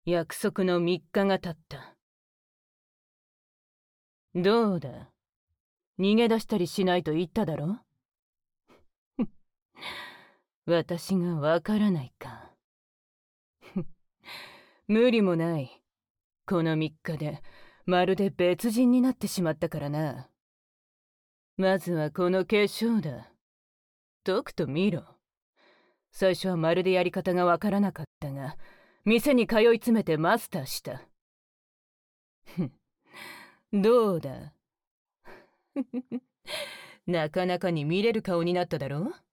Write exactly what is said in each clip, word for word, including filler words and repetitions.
約束のみっかが経った。どうだ、逃げ出したりしないと言っただろ。私がわからないか。無理もない。このみっかでまるで別人になってしまったからな。まずはこの化粧だ。とくと見ろ。最初はまるでやり方がわからなかったが、店に通い詰めてマスターした。どうだ。なかなかに見れる顔になっただろう。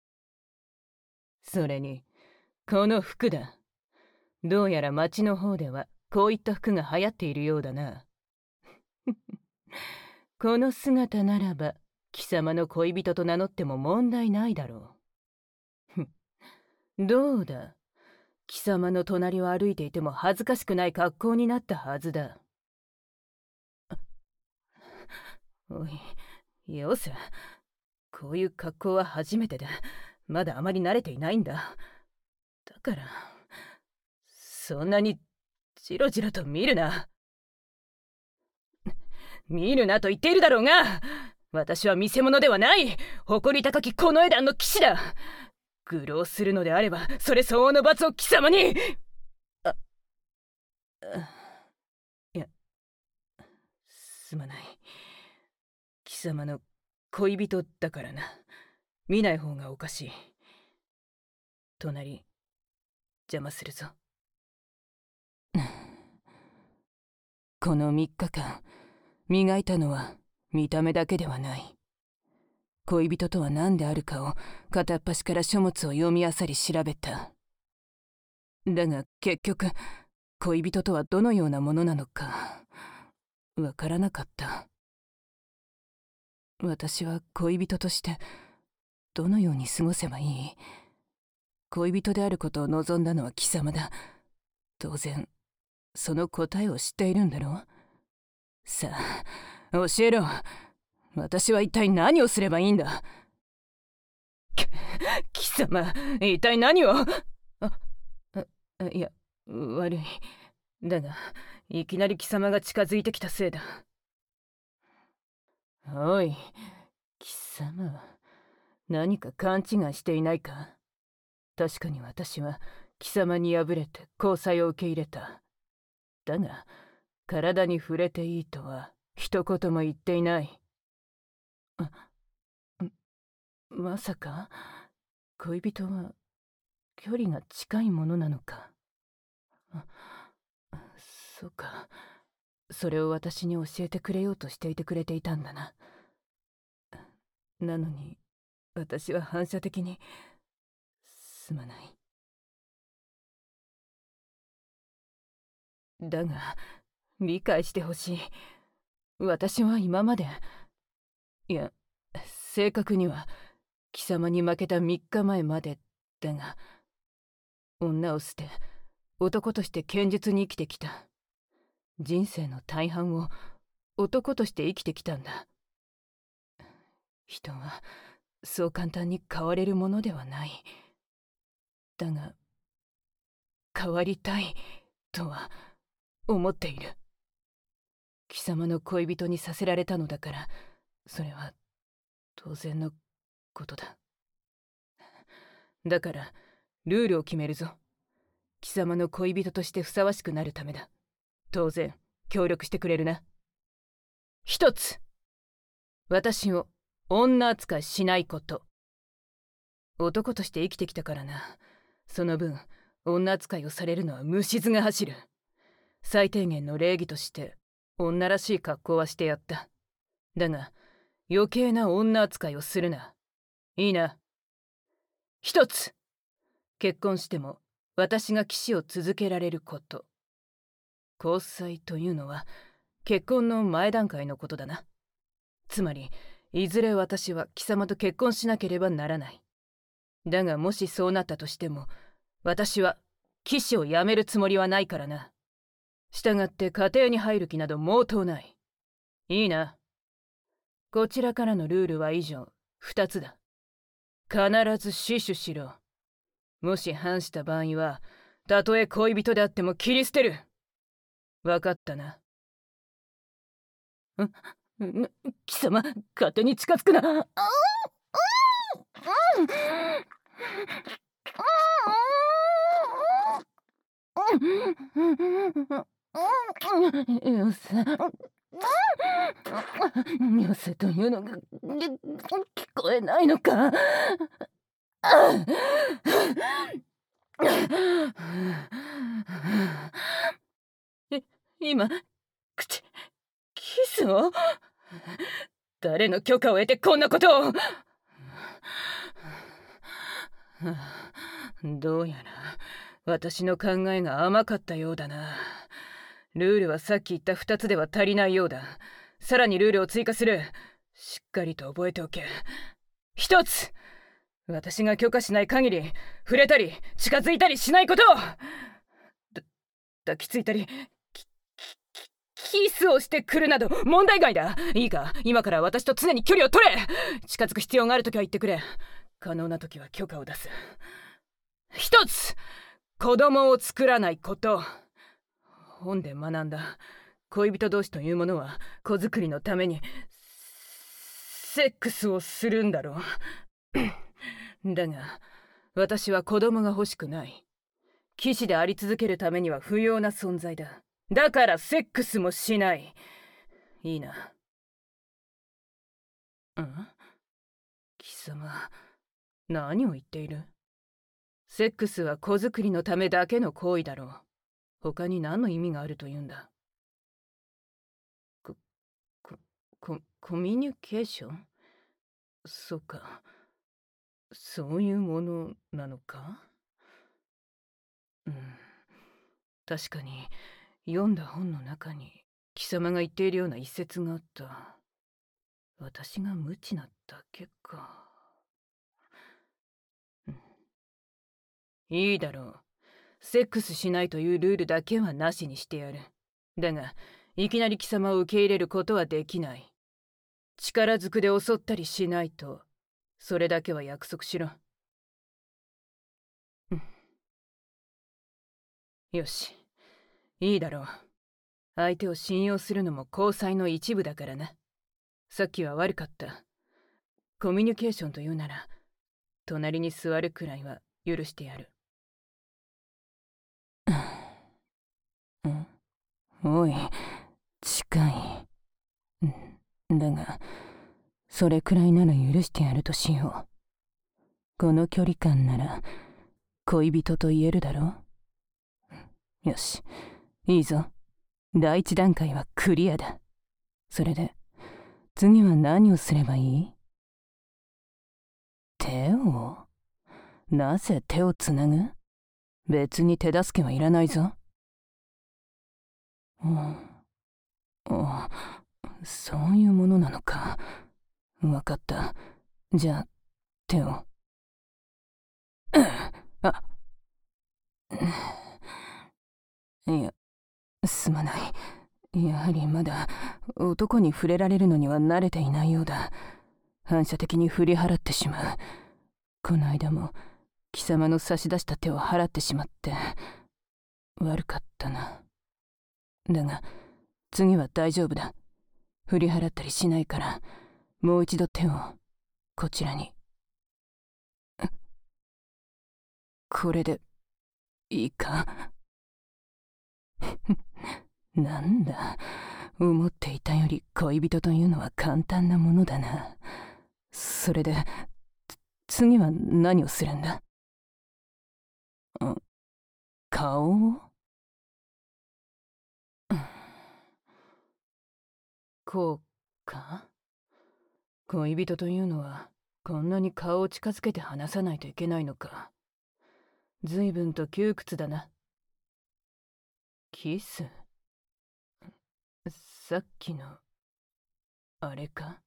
それにこの服だ。どうやら町の方ではこういった服が流行っているようだな。この姿ならば貴様の恋人と名乗っても問題ないだろう。どうだ、貴様の隣を歩いていても恥ずかしくない格好になったはずだ。おい、よせ。こういう格好は初めてで、まだあまり慣れていないんだ。だから、そんなにじろじろと見るな。見るなと言っているだろうが、私は見せ物ではない。誇り高きこの枝の騎士だ。愚弄するのであれば、それ相応の罰を貴様に。あ、いや、すまない。貴様の恋人だからな。見ない方がおかしい。隣、邪魔するぞ。このみっかかん、磨いたのは見た目だけではない。恋人とは何であるかを片っ端から書物を読み漁り調べた。だが結局、恋人とはどのようなものなのかわからなかった。私は恋人としてどのように過ごせばいい？恋人であることを望んだのは貴様だ。当然その答えを知っているんだろう。さあ教えろ。私は一体何をすればいいんだ。貴様、一体何を。ああいや、悪い。だがいきなり貴様が近づいてきたせいだ。おい、貴様、何か勘違いしていないか。確かに私は貴様に敗れて交際を受け入れた。だが体に触れていいとは一言も言っていない。あ、まさか恋人は距離が近いものなのか。あ、そうか。それを私に教えてくれようとしていてくれていたんだな。なのに私は反射的にすまない。だが理解してほしい。私は今まで、いや正確には貴様に負けたみっかまえまでだが、女を捨て男として堅実に生きてきた。人生の大半を男として生きてきたんだ。人はそう簡単に変われるものではない。だが変わりたいとは思っている。貴様の恋人にさせられたのだから、それは当然のことだ。だからルールを決めるぞ。貴様の恋人としてふさわしくなるためだ。当然協力してくれるな。一つ、私を女扱いしないこと。男として生きてきたからな。その分女扱いをされるのは虫唾が走る。最低限の礼儀として女らしい格好はしてやった。だが余計な女扱いをするな。いいな。一つ、結婚しても私が騎士を続けられること。交際というのは結婚の前段階のことだな。つまりいずれ私は貴様と結婚しなければならない。だがもしそうなったとしても、私は騎士を辞めるつもりはないからな。したがって家庭に入る気など毛頭ない。いいな。こちらからのルールは以上二つだ。必ず死守しろ。もし反した場合はたとえ恋人であっても切り捨てる。わかったな。んん貴様、勝手に近づくな。よせよせというのが聞こえないのか。え、今口キスを？誰の許可を得てこんなことを。どうやら私の考えが甘かったようだな。ルールはさっき言ったふたつでは足りないようだ。さらにルールを追加する。しっかりと覚えておけ。ひとつ、私が許可しない限り触れたり近づいたりしないこと。だ抱きついたりキキスをしてくるなど問題外だ。いいか、今から私と常に距離を取れ。近づく必要があるときは言ってくれ。可能なときは許可を出す。ひとつ、子供を作らないこと。本で学んだ。恋人同士というものは子作りのためにセックスをするんだろう。だが私は子供が欲しくない。騎士であり続けるためには不要な存在だ。だからセックスもしない。いいな。ん？貴様、何を言っている？セックスは子作りのためだけの行為だろう。他に何の意味があるというんだ？こ、こ、コ、コミュニケーション？そうか。そういうものなのか？うん。確かに、読んだ本の中に、貴様が言っているような一節があった。私が無知なだけか。うん、いいだろう。セックスしないというルールだけはなしにしてやる。だが、いきなり貴様を受け入れることはできない。力ずくで襲ったりしないと、それだけは約束しろ。うん、よし、いいだろう。相手を信用するのも交際の一部だからな。さっきは悪かった。コミュニケーションというなら、隣に座るくらいは許してやる。うん、おい、近い。だが、それくらいなら許してやるとしよう。この距離感なら、恋人と言えるだろう。よし、いいぞ。第一段階はクリアだ。それで、次は何をすればいい？手を？なぜ手をつなぐ？別に手助けはいらないぞ。うん、あ、そういうものなのか。わかった。じゃあ、手を。あ、いや、すまない。やはりまだ男に触れられるのには慣れていないようだ。反射的に振り払ってしまう。この間も貴様の差し出した手を払ってしまって悪かったな。だが次は大丈夫だ。振り払ったりしないから、もう一度手をこちらに。これでいいか？なんだ、思っていたより恋人というのは簡単なものだな。それで次は何をするんだ？ん？顔を？こうか？恋人というのはこんなに顔を近づけて話さないといけないのか。随分と窮屈だな。キス？さっきのあれか？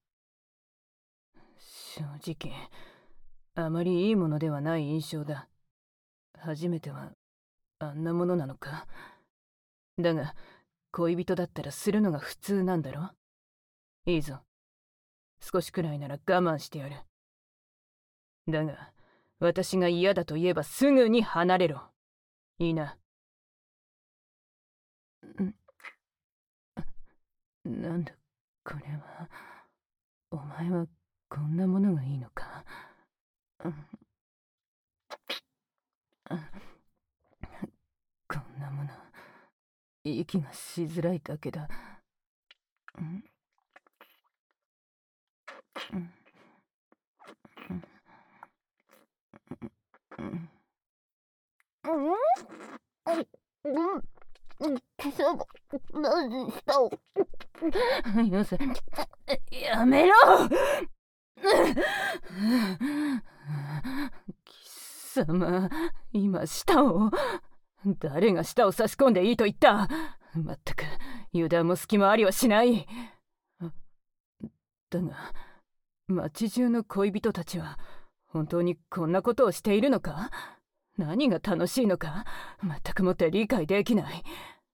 正直あまりいいものではない印象だ。初めてはあんなものなのか。だが恋人だったらするのが普通なんだろ。いいぞ、少しくらいなら我慢してやる。だが私が嫌だと言えばすぐに離れろ。 いいな。んなんだこれは。お前はこんなものがいいのか。うん、こんなもの息がしづらいだけだ。うんうんうんうん、貴様、なぜ舌を。よせ、やめろ。貴様、今舌を。誰が舌を差し込んでいいと言った。まったく油断も隙もありはしない。だが町中の恋人たちは本当にこんなことをしているのか。何が楽しいのか全くもって理解できない。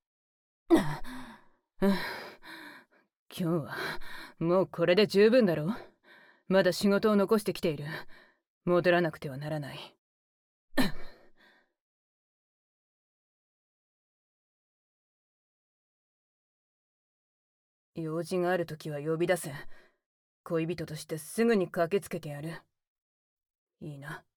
今日はもうこれで十分だろう。まだ仕事を残してきている。戻らなくてはならない。用事があるときは呼び出せ。恋人としてすぐに駆けつけてやる。いいな。